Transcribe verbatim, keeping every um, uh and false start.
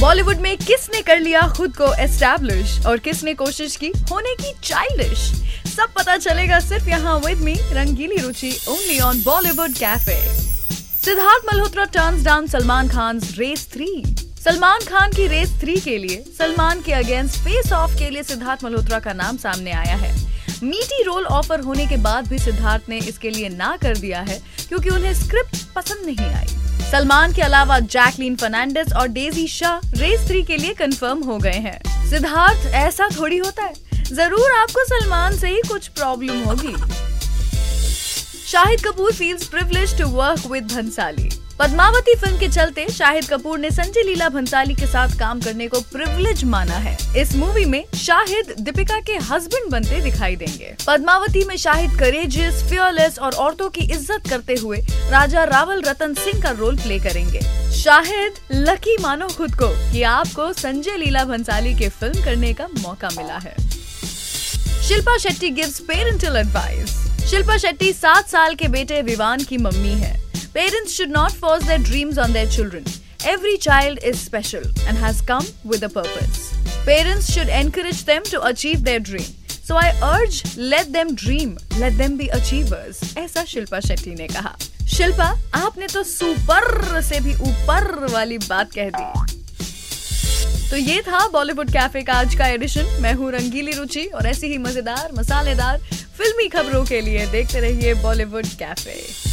बॉलीवुड में किसने कर लिया खुद को एस्टैब्लिश और किसने कोशिश की होने की चाइल्डिश, सब पता चलेगा सिर्फ यहाँ with me Rangeeli Ruchi only on Bollywood cafe. Siddharth Malhotra turns down Salman Khan race three. Salman Khan की रेस थ्री के लिए सलमान के अगेंस्ट फेस ऑफ के लिए सिद्धार्थ मल्होत्रा का नाम सामने आया है। मीटी रोल ऑफर होने के बाद भी सिद्धार्थ ने इसके लिए ना कर दिया है क्योंकि उन्हें स्क्रिप्ट पसंद नहीं आई। सलमान के अलावा जैकलीन फर्नांडिस और डेजी शाह रेस थ्री के लिए कंफर्म हो गए हैं। सिद्धार्थ ऐसा थोड़ी होता है, जरूर आपको सलमान से ही कुछ प्रॉब्लम होगी। Shahid Kapoor feels privileged to work with Bhansali. Padmavati film के चलते शाहिद कपूर ने संजय लीला भंसाली के साथ काम करने को प्रिविलेज माना है। इस मूवी में शाहिद दीपिका के हस्बैंड बनते दिखाई देंगे। पद्मावती में शाहिद करेजियस, फियरलेस और औरतों की इज्जत करते हुए राजा रावल रतन सिंह का रोल प्ले करेंगे। शाहिद लकी मानो खुद को कि आपको संजय लीला भंसाली के फिल्म करने का मौका मिला है। Shilpa Shetty gives parental advice. Shilpa Shetty सात साल के बेटे विवान की मम्मी है। Parents should not force their dreams on their children. Every child is special and has come with a purpose. Parents should encourage them to achieve their dream. So I urge, let them dream, let them be achievers. ऐसा शिल्पा शेट्टी ने कहा। शिल्पा, आपने तो super से भी ऊपर वाली बात कह दी। तो ये था बॉलीवुड कैफे का आज का एडिशन। मैं हूँ रंगीली रुचि और ऐसी ही मजेदार, मसालेदार फिल्मी खबरों के लिए देखते रहिए बॉलीवुड कैफे।